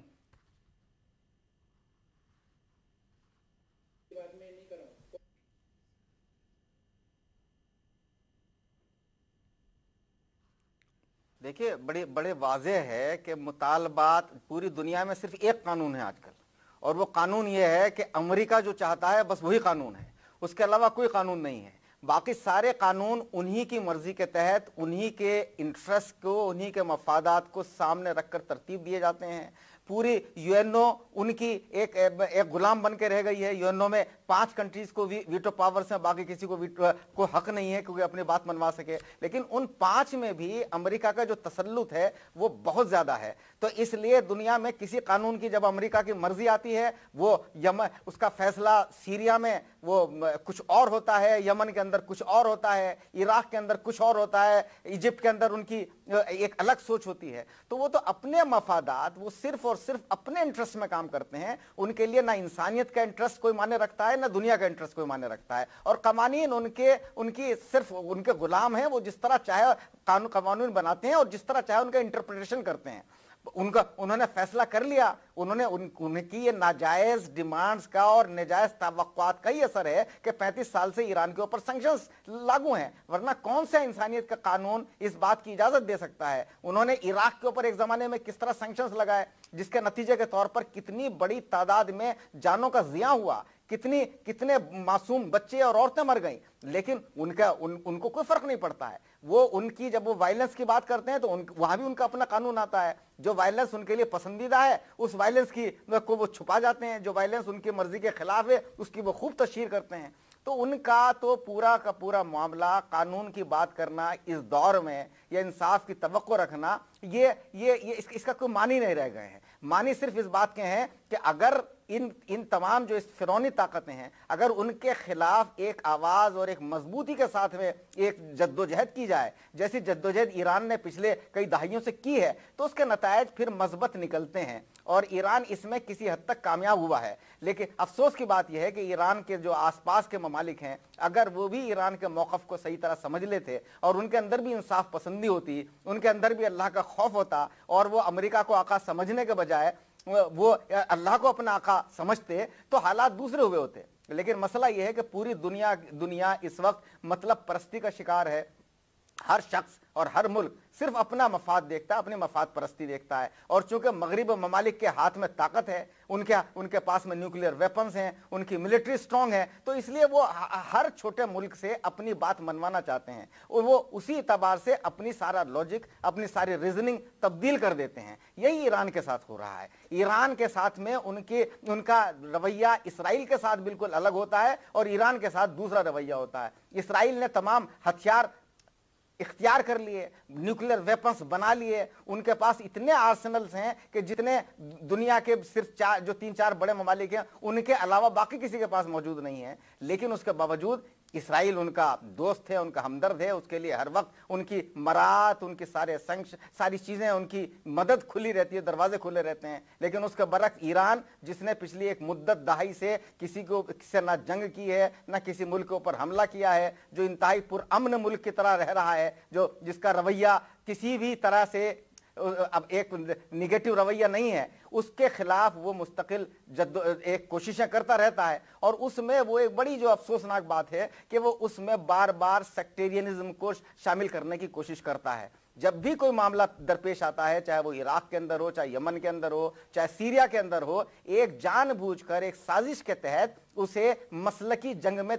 دیکھیے, بڑے بڑے واضح ہے کہ مطالبات پوری دنیا میں صرف ایک قانون ہے آج کل, اور وہ قانون یہ ہے کہ امریکہ جو چاہتا ہے بس وہی قانون ہے, اس کے علاوہ کوئی قانون نہیں ہے. باقی سارے قانون انہی کی مرضی کے تحت انہی کے انٹرسٹ کو, انہی کے مفادات کو سامنے رکھ کر ترتیب دیے جاتے ہیں. پوری یو این او ان کی ایک ایک غلام بن کے رہ گئی ہے. یو این او میں پانچ کنٹریز کو ویٹو پاورز ہیں, باقی کسی کو ویٹو کو حق نہیں ہے کیونکہ اپنی بات منوا سکے. لیکن ان پانچ میں بھی امریکہ کا جو تسلط ہے وہ بہت زیادہ ہے. تو اس لیے دنیا میں کسی قانون کی جب امریکہ کی مرضی آتی ہے, وہ یمن اس کا فیصلہ سیریا میں وہ کچھ اور ہوتا ہے, یمن کے اندر کچھ اور ہوتا ہے, عراق کے اندر کچھ اور ہوتا ہے, ایجپٹ کے اندر ان کی ایک الگ سوچ ہوتی ہے. تو وہ تو اپنے مفادات, وہ صرف اور صرف اپنے انٹرسٹ میں کام کرتے ہیں. ان کے لیے نہ انسانیت کا انٹرسٹ کوئی معنی رکھتا ہے, نہ دنیا کا انٹرسٹ کوئی معنی رکھتا ہے. اور قوانین ان کے ان کی صرف ان کے غلام ہیں. وہ جس طرح چاہے قانون قوانین بناتے ہیں اور جس طرح چاہے ان کا انٹرپریٹیشن کرتے ہیں. ان کا انہوں نے فیصلہ کر لیا, انہوں نے ان کی یہ ناجائز ڈیمانڈز کا اور ناجائز توقعات کا ہی اثر ہے کہ پینتیس سال سے ایران کے اوپر سینکشنز لاگو ہیں, ورنہ کون سا انسانیت کا قانون اس بات کی اجازت دے سکتا ہے. انہوں نے عراق کے اوپر ایک زمانے میں کس طرح سینکشنز لگائے جس کے نتیجے کے طور پر کتنی بڑی تعداد میں جانوں کا ضیاع ہوا, کتنی کتنے معصوم بچے اور عورتیں مر گئیں, لیکن ان کا ان, ان کو کوئی فرق نہیں پڑتا ہے. وہ ان کی جب وہ وائلنس کی بات کرتے ہیں تو ان, وہاں بھی ان کا اپنا قانون آتا ہے. جو وائلنس ان کے لیے پسندیدہ ہے اس وائلنس کی کو وہ چھپا جاتے ہیں, جو وائلنس ان کی مرضی کے خلاف ہے اس کی وہ خوب تشہیر کرتے ہیں. تو ان کا تو پورا کا پورا معاملہ قانون کی بات کرنا اس دور میں یا انصاف کی توقع رکھنا یہ یہ, یہ اس, اس کا کوئی معنی نہیں رہ گئے ہیں. معنی صرف اس بات کے ہیں کہ اگر ان ان تمام جو اس فرعونی طاقتیں ہیں اگر ان کے خلاف ایک آواز اور ایک مضبوطی کے ساتھ میں ایک جدوجہد کی جائے جیسی جدوجہد ایران نے پچھلے کئی دہائیوں سے کی ہے تو اس کے نتائج پھر مثبت نکلتے ہیں اور ایران اس میں کسی حد تک کامیاب ہوا ہے. لیکن افسوس کی بات یہ ہے کہ ایران کے جو آس پاس کے ممالک ہیں اگر وہ بھی ایران کے موقف کو صحیح طرح سمجھ لیتے اور ان کے اندر بھی انصاف پسندی ہوتی, ان کے اندر بھی اللہ کا خوف ہوتا اور وہ امریکہ کو آقا سمجھنے کے بجائے وہ اللہ کو اپنا آقا سمجھتے تو حالات دوسرے ہوئے ہوتے. لیکن مسئلہ یہ ہے کہ پوری دنیا دنیا اس وقت مطلب پرستی کا شکار ہے. ہر شخص اور ہر ملک صرف اپنا مفاد دیکھتا ہے, اپنی مفاد پرستی دیکھتا ہے. اور چونکہ مغرب ممالک کے ہاتھ میں طاقت ہے, ان کے ان کے پاس میں نیوکلیئر ویپنز ہیں, ان کی ملٹری سٹرونگ ہے, تو اس لیے وہ ہر چھوٹے ملک سے اپنی بات منوانا چاہتے ہیں اور وہ اسی اعتبار سے اپنی سارا لاجک, اپنی ساری ریزننگ تبدیل کر دیتے ہیں. یہی ایران کے ساتھ ہو رہا ہے. ایران کے ساتھ میں ان کے ان کا رویہ اسرائیل کے ساتھ بالکل الگ ہوتا ہے اور ایران کے ساتھ دوسرا رویہ ہوتا ہے. اسرائیل نے تمام ہتھیار اختیار کر لیے, نیوکلیئر ویپنز بنا لیے, ان کے پاس اتنے آرسنلز ہیں کہ جتنے دنیا کے صرف چار جو تین چار بڑے ممالک ہیں ان کے علاوہ باقی کسی کے پاس موجود نہیں ہیں. لیکن اس کے باوجود اسرائیل ان کا دوست ہے, ان کا ہمدرد ہے, اس کے لیے ہر وقت ان کی مرات, ان کی سارے سنکش ساری چیزیں, ان کی مدد کھلی رہتی ہے, دروازے کھلے رہتے ہیں. لیکن اس کے برعکس ایران جس نے پچھلی ایک مدت دہائی سے کسی کو سے نہ جنگ کی ہے نہ کسی ملک کے اوپر حملہ کیا ہے, جو انتہائی پرامن ملک کی طرح رہ رہا ہے, جو جس کا رویہ کسی بھی طرح سے اب ایک نگیٹو رویہ نہیں ہے, اس کے خلاف وہ مستقل جد ایک کوششیں کرتا رہتا ہے. اور اس میں وہ ایک بڑی جو افسوسناک بات ہے کہ وہ اس میں بار بار سیکٹیرینزم کو شامل کرنے کی کوشش کرتا ہے. جب بھی کوئی معاملہ درپیش آتا ہے, چاہے وہ عراق کے اندر ہو, چاہے یمن کے اندر ہو, چاہے سیریا کے اندر ہو, ایک جان بوجھ کر ایک سازش کے تحت اسے مسلکی جنگ میں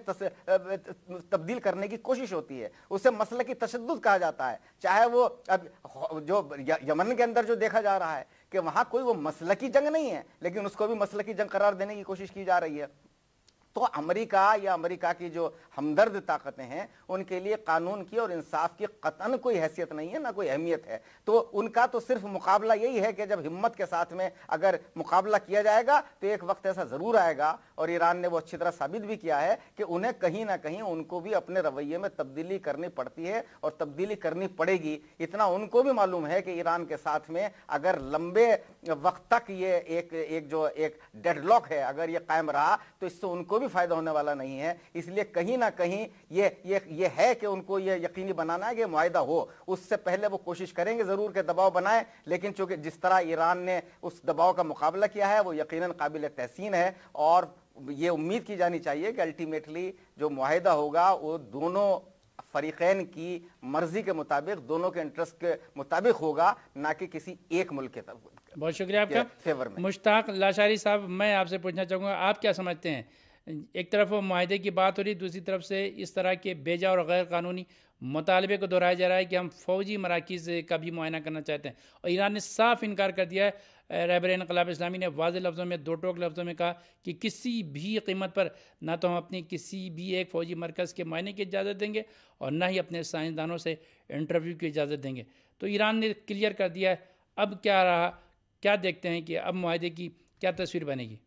تبدیل کرنے کی کوشش ہوتی ہے. اسے مسلکی تشدد کہا جاتا ہے. چاہے وہ اب جو یمن کے اندر جو دیکھا جا رہا ہے کہ وہاں کوئی وہ مسلکی جنگ نہیں ہے لیکن اس کو بھی مسلکی جنگ قرار دینے کی کوشش کی جا رہی ہے. تو امریکہ یا امریکہ کی جو ہمدرد طاقتیں ہیں ان کے لیے قانون کی اور انصاف کی قطعاً کوئی حیثیت نہیں ہے, نہ کوئی اہمیت ہے. تو ان کا تو صرف مقابلہ یہی ہے کہ جب ہمت کے ساتھ میں اگر مقابلہ کیا جائے گا تو ایک وقت ایسا ضرور آئے گا, اور ایران نے وہ اچھی طرح ثابت بھی کیا ہے کہ انہیں کہیں نہ کہیں ان کو بھی اپنے رویے میں تبدیلی کرنی پڑتی ہے اور تبدیلی کرنی پڑے گی. اتنا ان کو بھی معلوم ہے کہ ایران کے ساتھ میں اگر لمبے وقت تک یہ ایک ایک جو ایک ڈیڈ لاک ہے اگر یہ قائم رہا تو اس سے ان کو بھی فائدہ ہونے والا نہیں ہے. اس لیے کہیں نہ کہیں یہ یہ یہ ہے کہ ان کو یہ یقینی بنانا ہے کہ معاہدہ ہو. اس سے پہلے وہ کوشش کریں گے ضرور کہ دباؤ بنائیں, لیکن چونکہ جس طرح ایران نے اس دباؤ کا مقابلہ کیا ہے وہ یقیناً قابل تحسین ہے, اور یہ امید کی جانی چاہیے کہ الٹیمیٹلی جو معاہدہ ہوگا وہ دونوں فریقین کی مرضی کے مطابق, دونوں کے انٹرسٹ کے مطابق ہوگا, نہ کہ کسی ایک ملک کے طرف. بہت شکریہ آپ کا. فیور میں مشتاق لاشاری صاحب, میں آپ سے پوچھنا چاہوں گا آپ کیا سمجھتے ہیں, ایک طرف وہ معاہدے کی بات ہو رہی, دوسری طرف سے اس طرح کے بیجا اور غیر قانونی مطالبے کو دہرایا جا رہا ہے کہ ہم فوجی مراکز کا بھی معائنہ کرنا چاہتے ہیں, اور ایران نے صاف انکار کر دیا ہے. رہبر انقلاب اسلامی نے واضح لفظوں میں, دو ٹوک لفظوں میں کہا کہ کسی بھی قیمت پر نہ تو ہم اپنی کسی بھی ایک فوجی مرکز کے معائنے کی اجازت دیں گے اور نہ ہی اپنے سائنسدانوں سے انٹرویو کی اجازت دیں گے. تو ایران نے کلیئر کر دیا ہے. اب کیا رہا, کیا دیکھتے ہیں کہ اب معاہدے کی کیا تصویر بنے گی؟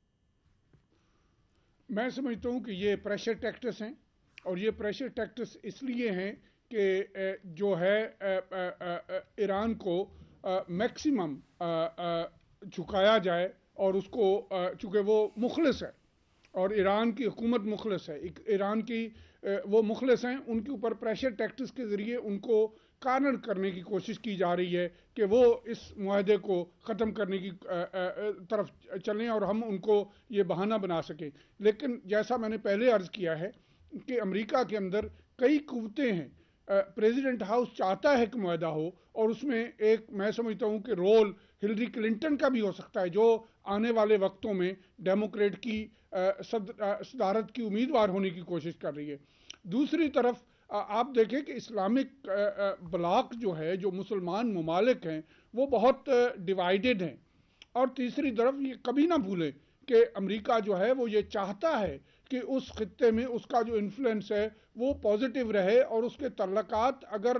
میں سمجھتا ہوں کہ یہ پریشر ٹیکٹس ہیں, اور یہ پریشر ٹیکٹس اس لیے ہیں کہ جو ہے ایران کو میکسیمم جھکایا جائے, اور اس کو چونکہ وہ مخلص ہے اور ایران کی حکومت مخلص ہے, ایران کی وہ مخلص ہیں, ان کے اوپر پریشر ٹیکٹس کے ذریعے ان کو کارنر کرنے کی کوشش کی جا رہی ہے کہ وہ اس معاہدے کو ختم کرنے کی طرف چلیں اور ہم ان کو یہ بہانہ بنا سکیں. لیکن جیسا میں نے پہلے عرض کیا ہے کہ امریکہ کے اندر کئی قوتیں ہیں. پریزیڈنٹ ہاؤس چاہتا ہے کہ معاہدہ ہو اور اس میں ایک میں سمجھتا ہوں کہ رول ہلری کلنٹن کا بھی ہو سکتا ہے جو آنے والے وقتوں میں ڈیموکریٹ کی صدارت کی امیدوار ہونے کی کوشش کر رہی ہے. دوسری طرف آپ دیکھیں کہ اسلامک بلاک جو ہے جو مسلمان ممالک ہیں وہ بہت ڈیوائیڈڈ ہیں. اور تیسری طرف یہ کبھی نہ بھولیں کہ امریکہ جو ہے وہ یہ چاہتا ہے کہ اس خطے میں اس کا جو انفلوئنس ہے وہ پازیٹیو رہے اور اس کے تعلقات اگر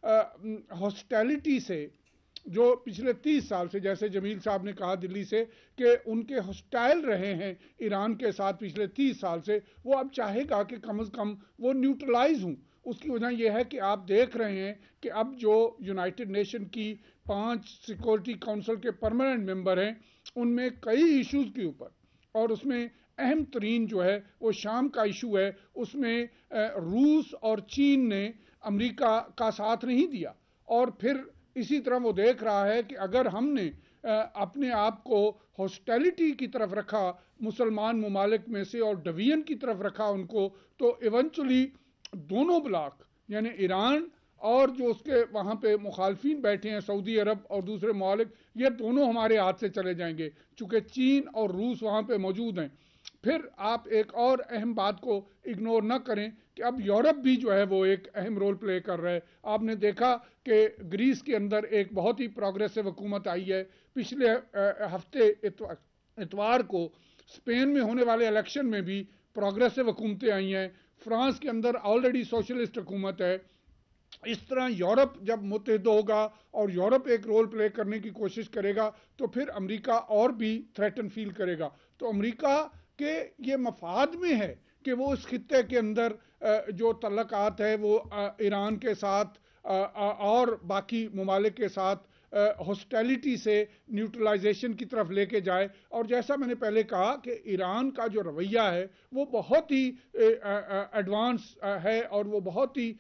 ہاسٹیلٹی سے جو پچھلے تیس سال سے جیسے جمیل صاحب نے کہا دلی سے کہ ان کے ہاسٹائل رہے ہیں ایران کے ساتھ پچھلے تیس سال سے، وہ اب چاہے گا کہ کم از کم وہ نیوٹرلائز ہوں. اس کی وجہ یہ ہے کہ آپ دیکھ رہے ہیں کہ اب جو یونائٹڈ نیشن کی پانچ سیکورٹی کونسل کے پرماننٹ ممبر ہیں ان میں کئی ایشوز کے اوپر، اور اس میں اہم ترین جو ہے وہ شام کا ایشو ہے، اس میں روس اور چین نے امریکہ کا ساتھ نہیں دیا. اور پھر اسی طرح وہ دیکھ رہا ہے کہ اگر ہم نے اپنے آپ کو ہاسٹیلٹی کی طرف رکھا مسلمان ممالک میں سے اور ڈویژن کی طرف رکھا ان کو، تو ایونچولی دونوں بلاک یعنی ایران اور جو اس کے وہاں پہ مخالفین بیٹھے ہیں سعودی عرب اور دوسرے ممالک، یہ دونوں ہمارے ہاتھ سے چلے جائیں گے چونکہ چین اور روس وہاں پہ موجود ہیں. پھر آپ ایک اور اہم بات کو اگنور نہ کریں کہ اب یورپ بھی جو ہے وہ ایک اہم رول پلے کر رہا ہے. آپ نے دیکھا کہ گریس کے اندر ایک بہت ہی پروگریسو حکومت آئی ہے. پچھلے ہفتے اتوار کو اسپین میں ہونے والے الیکشن میں بھی پروگریسو حکومتیں آئی ہیں. فرانس کے اندر آلریڈی سوشلسٹ حکومت ہے. اس طرح یورپ جب متحد ہوگا اور یورپ ایک رول پلے کرنے کی کوشش کرے گا تو پھر امریکہ اور بھی تھریٹن فیل کرے گا. تو امریکہ کے یہ مفاد میں ہے کہ وہ اس خطے کے اندر جو تعلقات ہے وہ ایران کے ساتھ اور باقی ممالک کے ساتھ ہاسٹیلٹی سے نیوٹرلائزیشن کی طرف لے کے جائے. اور جیسا میں نے پہلے کہا کہ ایران کا جو رویہ ہے وہ بہت ہی ایڈوانس ہے اور وہ بہت ہی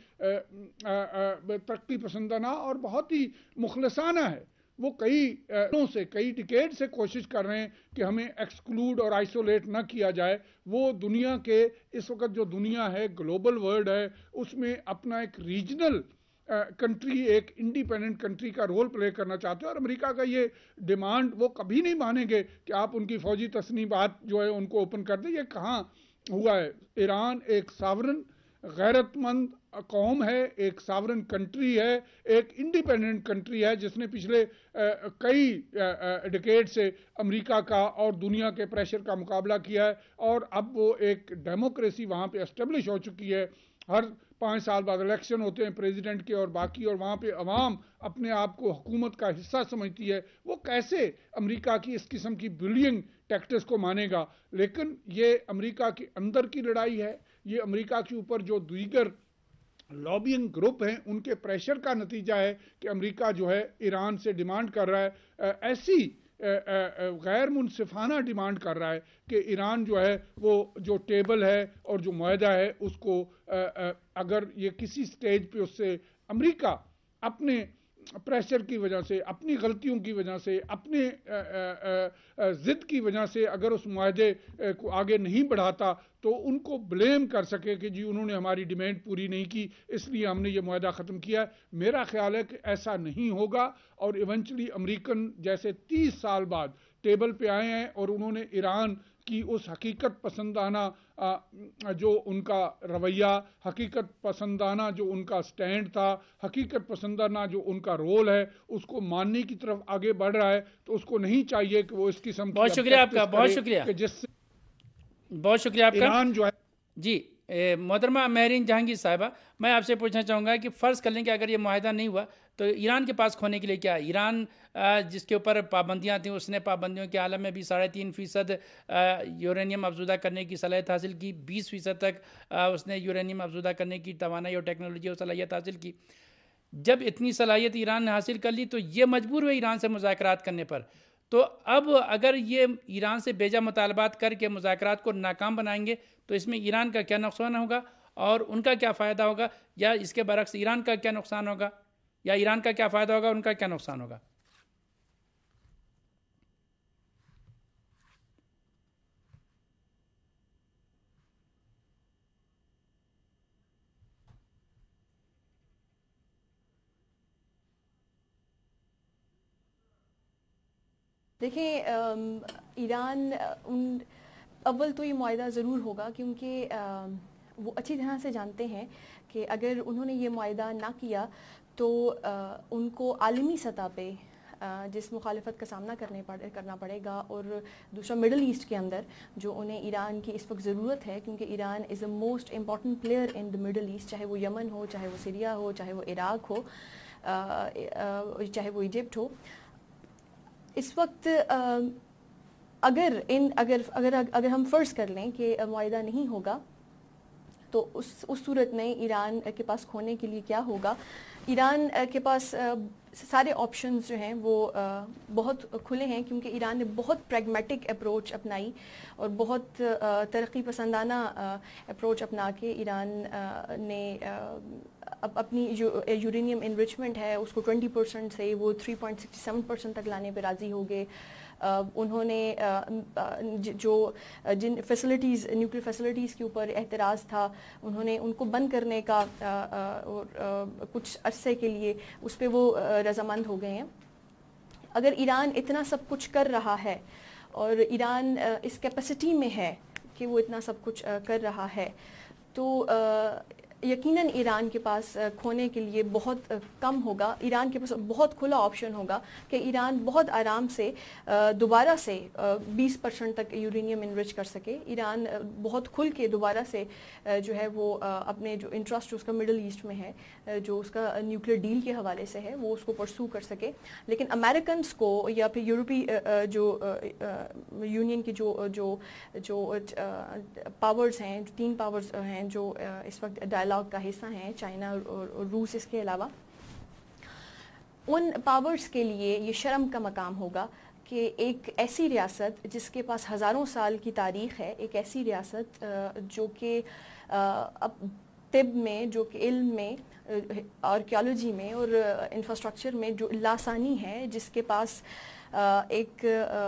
ترقی پسندانہ اور بہت ہی مخلصانہ ہے. وہ کئی سے کئی ڈیکیڈ سے کوشش کر رہے ہیں کہ ہمیں ایکسکلوڈ اور آئسولیٹ نہ کیا جائے. وہ دنیا کے اس وقت جو دنیا ہے گلوبل ورلڈ ہے اس میں اپنا ایک ریجنل کنٹری ایک انڈیپینڈنٹ کنٹری کا رول پلے کرنا چاہتے ہیں. اور امریکہ کا یہ ڈیمانڈ وہ کبھی نہیں مانیں گے کہ آپ ان کی فوجی تصنیبات جو ہے ان کو اوپن کر دیں. یہ کہاں ہوا ہے؟ ایران ایک ساورن غیرت مند قوم ہے، ایک ساورن کنٹری ہے، ایک انڈیپینڈنٹ کنٹری ہے جس نے پچھلے کئی ڈیکیڈ سے امریکہ کا اور دنیا کے پریشر کا مقابلہ کیا ہے. اور اب وہ ایک ڈیموکریسی وہاں پہ اسٹیبلش ہو چکی ہے. ہر پانچ سال بعد الیکشن ہوتے ہیں پریزیڈنٹ کے اور باقی، اور وہاں پہ عوام اپنے آپ کو حکومت کا حصہ سمجھتی ہے. وہ کیسے امریکہ کی اس قسم کی بلینگ ٹیکٹس کو مانے گا؟ لیکن یہ امریکہ کے اندر کی لڑائی ہے. یہ امریکہ کے اوپر جو دیگر لابینگ گروپ ہیں ان کے پریشر کا نتیجہ ہے کہ امریکہ جو ہے ایران سے ڈیمانڈ کر رہا ہے، ایسی غیر منصفانہ ڈیمانڈ کر رہا ہے کہ ایران جو ہے وہ جو ٹیبل ہے اور جو معاہدہ ہے اس کو اگر یہ کسی سٹیج پہ اس سے امریکہ اپنے پریشر کی وجہ سے، اپنی غلطیوں کی وجہ سے، اپنے ضد کی وجہ سے اگر اس معاہدے کو آگے نہیں بڑھاتا تو ان کو بلیم کر سکے کہ جی انہوں نے ہماری ڈیمانڈ پوری نہیں کی اس لیے ہم نے یہ معاہدہ ختم کیا. میرا خیال ہے کہ ایسا نہیں ہوگا اور ایونچولی امریکن جیسے تیس سال بعد ٹیبل پہ آئے ہیں اور انہوں نے ایران کی اس حقیقت پسندانہ جو ان کا رویہ، حقیقت پسندانہ جو ان کا سٹینڈ تھا، حقیقت پسندانہ جو ان کا رول ہے اس کو ماننے کی طرف آگے بڑھ رہا ہے. تو اس کو نہیں چاہیے کہ وہ اس قسم کی بہت شکریہ آپ کا، بہت شکریہ کہ جس سے بہت شکریہ آپ کا ایران جو ہے. جی محترمہ مہرین جہانگیر صاحبہ، میں آپ سے پوچھنا چاہوں گا کہ فرض کر لیں کہ اگر یہ معاہدہ نہیں ہوا تو ایران کے پاس کھونے کے لیے کیا؟ ایران جس کے اوپر پابندیاں تھیں اس نے پابندیوں کے عالم میں بھی ساڑھے تین فیصد یورینیم افزودہ کرنے کی صلاحیت حاصل کی، بیس فیصد تک اس نے یورینیم افزودہ کرنے کی توانائی اور ٹیکنالوجی اور صلاحیت حاصل کی. جب اتنی صلاحیت ایران نے حاصل کر لی تو یہ مجبور ہوئے ایران سے مذاکرات کرنے پر. تو اب اگر یہ ایران سے بیجا مطالبات کر کے مذاکرات کو ناکام بنائیں گے تو اس میں ایران کا کیا نقصان ہوگا اور ان کا کیا فائدہ ہوگا، یا اس کے برعکس ایران کا کیا نقصان ہوگا؟ یا ایران کا کیا فائدہ ہوگا، ان کا کیا نقصان ہوگا؟ دیکھیں ایران ان اول تو یہ معاہدہ ضرور ہوگا، کیونکہ وہ اچھی طرح سے جانتے ہیں کہ اگر انہوں نے یہ معاہدہ نہ کیا تو ان کو عالمی سطح پہ جس مخالفت کا سامنا کرنے پڑے کرنا پڑے گا، اور دوسرا مڈل ایسٹ کے اندر جو انہیں ایران کی اس وقت ضرورت ہے، کیونکہ Iran is a most important player in the Middle East, چاہے وہ یمن ہو، چاہے وہ سیریا ہو، چاہے وہ عراق ہو، چاہے وہ ایجپٹ ہو. اس وقت اگر ان اگر اگر اگر ہم فرض کر لیں کہ معاہدہ نہیں ہوگا تو اس اس صورت میں ایران کے پاس کھونے کے لیے کیا ہوگا. ایران کے پاس سارے آپشنز جو ہیں وہ بہت کھلے ہیں، کیونکہ ایران نے بہت پریگمیٹک اپروچ اپنائی اور بہت ترقی پسندانہ اپروچ اپنا کے ایران نے اپنی جو یورینیم انریچمنٹ ہے اس کو ٹوینٹی پرسینٹ سے وہ three point sixty seven percent تک لانے پہ راضی ہو گئے. انہوں نے جو جن فیسلٹیز نیوکلیئر فیسلٹیز کے اوپر اعتراض تھا انہوں نے ان کو بند کرنے کا کچھ عرصے کے لیے اس پہ وہ رضامند ہو گئے ہیں. اگر ایران اتنا سب کچھ کر رہا ہے اور ایران اس کیپیسٹی میں ہے کہ وہ اتنا سب کچھ کر رہا ہے تو یقیناً ایران کے پاس کھونے کے لیے بہت کم ہوگا. ایران کے پاس بہت کھلا آپشن ہوگا کہ ایران بہت آرام سے دوبارہ سے بیس پرسنٹ تک یورینیم انرچ کر سکے. ایران بہت کھل کے دوبارہ سے جو ہے وہ اپنے جو انٹرسٹ اس کا مڈل ایسٹ میں ہے، جو اس کا نیوکلیئر ڈیل کے حوالے سے ہے، وہ اس کو پرسو کر سکے. لیکن امریکنس کو یا پھر یورپی جو یونین کی جو جو جو پاورز ہیں، تین پاورز ہیں جو اس وقت ڈائلاگ کا حصہ ہیں، چائنا اور روس، اس کے علاوہ ان پاورز کے لیے یہ شرم کا مقام ہوگا کہ ایک ایسی ریاست جس کے پاس ہزاروں سال کی تاریخ ہے، ایک ایسی ریاست جو کہ طب میں، جو کہ علم میں، آرکیالوجی میں اور انفراسٹرکچر میں جو لاسانی ہے، جس کے پاس ایک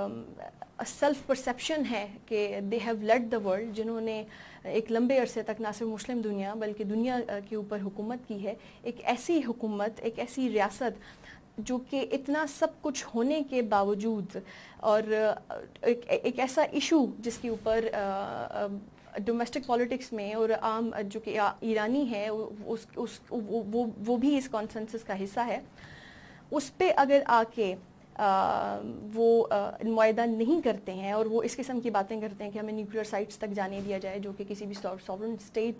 سیلف پرسیپشن ہے کہ they have led the world, جنہوں نے ایک لمبے عرصے تک نہ صرف مسلم دنیا بلکہ دنیا کے اوپر حکومت کی ہے. ایک ایسی حکومت، ایک ایسی ریاست جو کہ اتنا سب کچھ ہونے کے باوجود اور ایک ایک ایسا ایشو جس کے اوپر ڈومیسٹک پالیٹکس میں اور عام جو کہ ایرانی ہے اس اس وہ وہ بھی اس کانسنسس کا حصہ ہے، اس پہ اگر آ کے وہ معاہدہ نہیں کرتے ہیں اور وہ اس قسم کی باتیں کرتے ہیں کہ ہمیں نیوکلیئر سائٹس تک جانے دیا جائے، جو کہ کسی بھی سوورن اسٹیٹ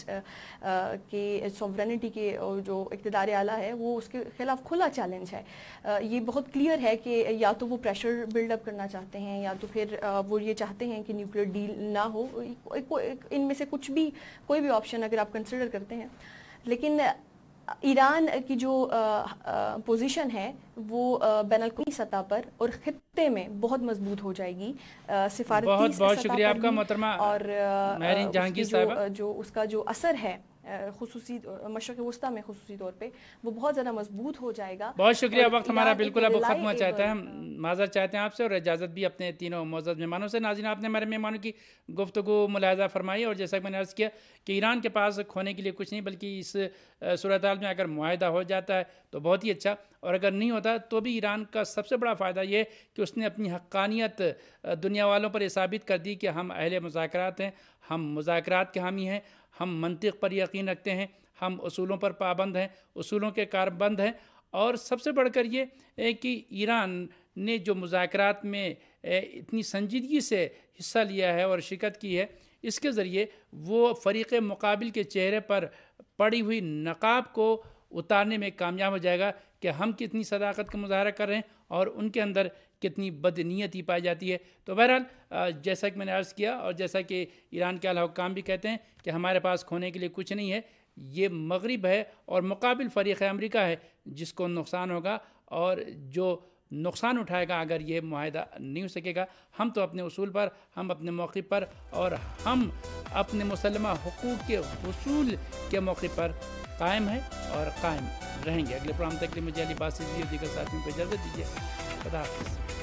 کے سوورنٹی کے جو اقتدار اعلیٰ ہے وہ اس کے خلاف کھلا چیلنج ہے. یہ بہت کلیئر ہے کہ یا تو وہ پریشر بلڈ اپ کرنا چاہتے ہیں یا تو پھر وہ یہ چاہتے ہیں کہ نیوکلیئر ڈیل نہ ہو. ان میں سے کچھ بھی کوئی بھی آپشن اگر آپ کنسیڈر کرتے ہیں، لیکن ایران کی جو پوزیشن ہے وہ بین الاقوامی سطح پر اور خطے میں بہت مضبوط ہو جائے گی. سفارتی بہت بہت شکریہ آپ کا محترمہ اور مہرین جہانگیر صاحبہ. جو اس کا جو اثر ہے خصوصی مشرق وسطیٰ میں خصوصی طور پہ وہ بہت زیادہ مضبوط ہو جائے گا. بہت شکریہ. وقت ہمارا بالکل اب ختم ہونا چاہتا ہے. ہم معذرت چاہتے ہیں آپ سے اور اجازت بھی اپنے تینوں معزز مہمانوں سے. ناظرین، آپ نے ہمارے مہمانوں کی گفتگو ملاحظہ فرمائی اور جیسا کہ میں نے عرض کیا کہ ایران کے پاس کھونے کے لیے کچھ نہیں، بلکہ اس صورتحال میں اگر معاہدہ ہو جاتا ہے تو بہت ہی اچھا، اور اگر نہیں ہوتا تو بھی ایران کا سب سے بڑا فائدہ یہ ہے کہ اس نے اپنی حقانیت دنیا والوں پر یہ ثابت کر دی کہ ہم اہل مذاکرات ہیں، ہم مذاکرات کے حامی ہیں، ہم منطق پر یقین رکھتے ہیں، ہم اصولوں پر پابند ہیں، اصولوں کے کاربند ہیں. اور سب سے بڑھ کر یہ کہ ایران نے جو مذاکرات میں اتنی سنجیدگی سے حصہ لیا ہے اور شرکت کی ہے، اس کے ذریعے وہ فریق مقابل کے چہرے پر پڑی ہوئی نقاب کو اتارنے میں کامیاب ہو جائے گا کہ ہم کتنی صداقت کا مظاہرہ کر رہے ہیں اور ان کے اندر کتنی بدنیتی پائی جاتی ہے. تو بہرحال جیسا کہ میں نے عرض کیا اور جیسا کہ ایران کے اعلیٰ حکام بھی کہتے ہیں کہ ہمارے پاس کھونے کے لیے کچھ نہیں ہے، یہ مغرب ہے اور مقابل فریق امریکہ ہے جس کو نقصان ہوگا اور جو نقصان اٹھائے گا اگر یہ معاہدہ نہیں ہو سکے گا. ہم تو اپنے اصول پر، ہم اپنے موقع پر اور ہم اپنے مسلمہ حقوق کے حصول کے موقع پر قائم ہے اور قائم رہیں گے. اگلے پروگرام تک کے لیے مجھے علی باسی جی اور دیگر ساتھیوں کو اجازت دیجیے. خدا حافظ.